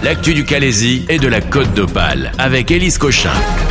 l'actu du Calaisis et de la Côte d'Opale avec Élise Cochin.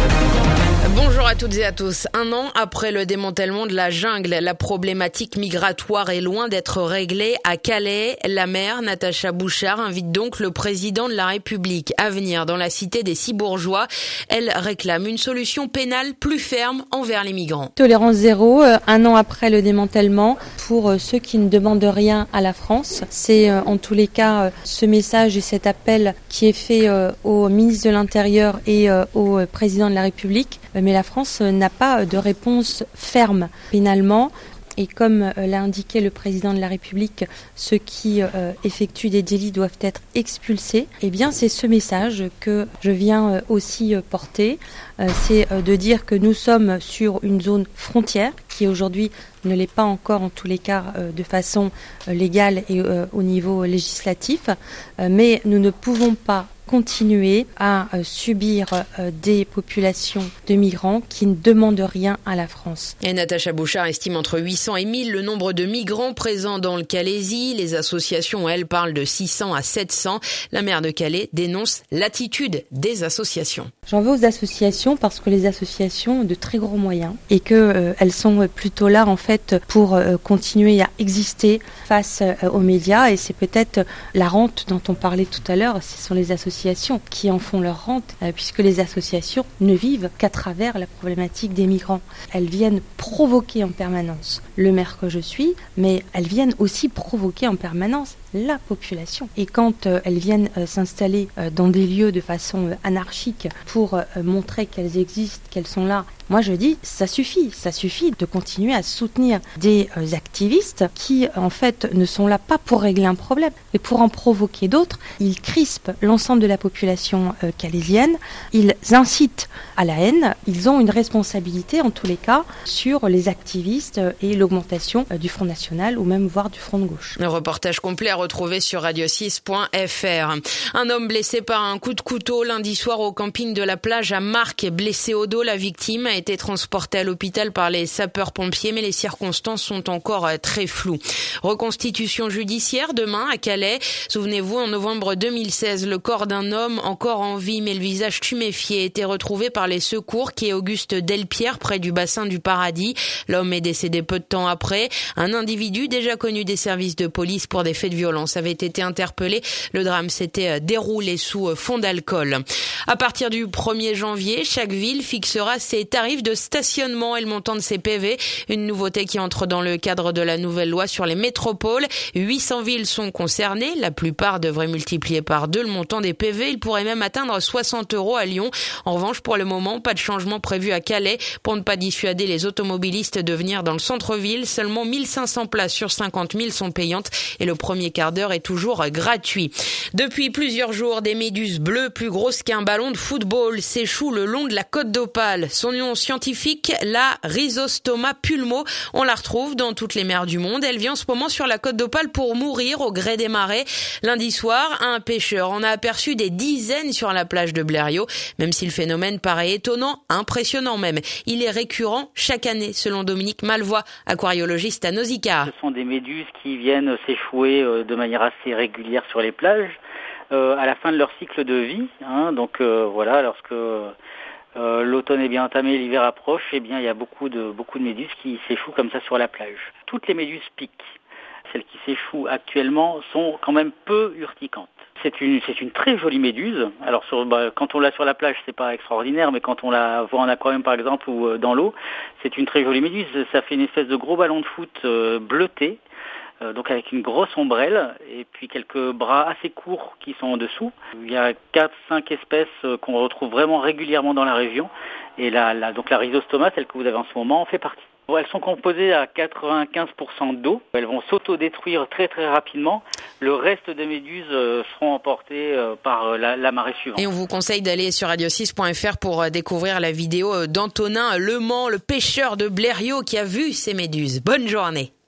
Bonjour à toutes et à tous. 1 an après le démantèlement de la jungle, la problématique migratoire est loin d'être réglée. À Calais, la maire Natacha Bouchard invite donc le président de la République à venir dans la cité des Cibourgeois. Elle réclame une solution pénale plus ferme envers les migrants. Tolérance zéro, 1 an après le démantèlement, pour ceux qui ne demandent rien à la France. C'est en tous les cas ce message et cet appel qui est fait au ministre de l'Intérieur et au président de la République. Mais la France n'a pas de réponse ferme pénalement. Et comme l'a indiqué le président de la République, ceux qui effectuent des délits doivent être expulsés. Eh bien, c'est ce message que je viens aussi porter. C'est de dire que nous sommes sur une zone frontière qui aujourd'hui ne l'est pas encore en tous les cas de façon légale et au niveau législatif. Mais nous ne pouvons pas continuer à subir des populations de migrants qui ne demandent rien à la France. Et Natacha Bouchard estime entre 800 et 1000 le nombre de migrants présents dans le Calaisis. Les associations, elles, parlent de 600 à 700. La maire de Calais dénonce l'attitude des associations. J'en veux aux associations parce que les associations ont de très gros moyens et qu'elles sont plutôt là en fait pour continuer à exister face aux médias. Et c'est peut-être la rente dont on parlait tout à l'heure, ce sont les associations qui en font leur rente, puisque les associations ne vivent qu'à travers la problématique des migrants. Elles viennent provoquer en permanence le maire que je suis, mais elles viennent aussi provoquer en permanence la population. Et quand elles viennent s'installer dans des lieux de façon anarchique pour montrer qu'elles existent, qu'elles sont là, moi je dis ça suffit de continuer à soutenir des activistes qui en fait ne sont là pas pour régler un problème, mais pour en provoquer d'autres. Ils crispent l'ensemble de la population calaisienne, ils incitent à la haine, ils ont une responsabilité en tous les cas sur les activistes et l'augmentation du Front National ou même voire du Front de gauche. Un reportage complet à retrouver sur radio6.fr. Un homme blessé par un coup de couteau lundi soir au camping de la plage à Marques, blessé au dos. La victime a été transportée à l'hôpital par les sapeurs-pompiers, mais les circonstances sont encore très floues. Reconstitution judiciaire demain à Calais. Souvenez-vous, en novembre 2016, le corps d'un homme encore en vie mais le visage tuméfié a été retrouvé par les secours quai Auguste Delpierre près du bassin du Paradis. L'homme est décédé peu de temps après. Un individu déjà connu des services de police pour des faits de violence avait été interpellé. Le drame s'était déroulé sous fond d'alcool. À partir du 1er janvier, chaque ville fixera ses tarifs de stationnement et le montant de ses PV. Une nouveauté qui entre dans le cadre de la nouvelle loi sur les métropoles. 800 villes sont concernées. La plupart devraient multiplier par 2 le montant des PV. Il pourrait même atteindre 60 € à Lyon. En revanche, pour le moment, pas de changement prévu à Calais pour ne pas dissuader les automobilistes de venir dans le centre-ville. Seulement 1500 places sur 50 000 sont payantes et le premier quart d'heure est toujours gratuit. Depuis plusieurs jours, des méduses bleues plus grosses qu'un ballon de football s'échouent le long de la Côte d'Opale. Son nom scientifique, la Rhizostoma pulmo. On la retrouve dans toutes les mers du monde. Elle vient en ce moment sur la Côte d'Opale pour mourir au gré des marées. Lundi soir, un pêcheur en a aperçu des dizaines sur la plage de Blériot. Même si le phénomène paraît étonnant, impressionnant même, il est récurrent chaque année, selon Dominique Malvois, aquariologiste à Nausicaa. Ce sont des méduses qui viennent s'échouer de manière assez régulière sur les plages à la fin de leur cycle de vie. Donc voilà, lorsque l'automne est bien entamé, l'hiver approche, eh bien il y a beaucoup de méduses qui s'échouent comme ça sur la plage. Toutes les méduses piquent. Celles qui s'échouent actuellement sont quand même peu urticantes. C'est une très jolie méduse. Alors quand on l'a sur la plage, c'est pas extraordinaire, mais quand on la voit en aquarium par exemple ou dans l'eau, c'est une très jolie méduse. Ça fait une espèce de gros ballon de foot bleuté, donc avec une grosse ombrelle et puis quelques bras assez courts qui sont en dessous. Il y a 4-5 espèces qu'on retrouve vraiment régulièrement dans la région et donc la Rhizostoma, celle que vous avez en ce moment, en fait partie. Elles sont composées à 95% d'eau. Elles vont s'autodétruire très très rapidement. Le reste des méduses seront emportées par la marée suivante. Et on vous conseille d'aller sur radio6.fr pour découvrir la vidéo d'Antonin Lemans, le pêcheur de Blériot qui a vu ces méduses. Bonne journée.